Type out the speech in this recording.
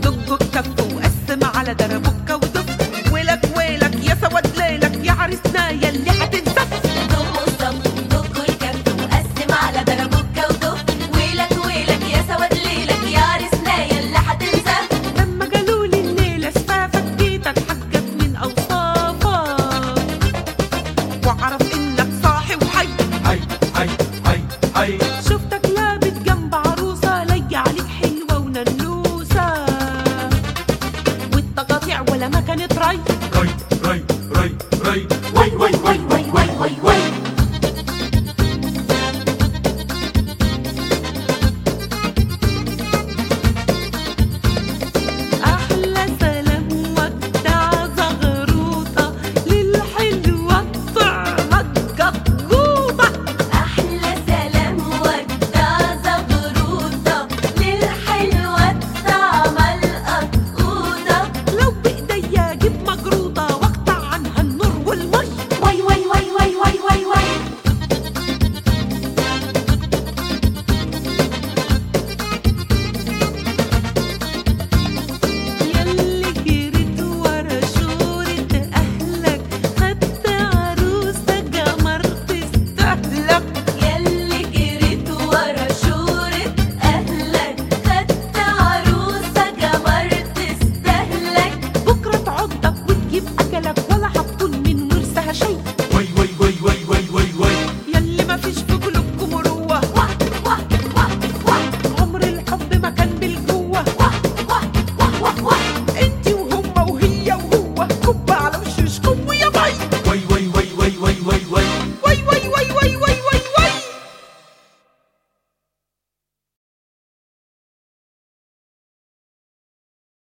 دقوا الكف وقسم على دربك ودف، ويلك ويلك يا سواد ليلك يا عريسنا يلي هتنزف. دقوا الصف دقوا الكف وقسم على دربك ودف، ويلك ويلك يا سواد ليلك يا عريسنا يلي هتنزف. لما قالولي الليلة شفافك جيت اتحقق من اوصافك، واعرف انك صاحي وحي. هاي هاي هاي هاي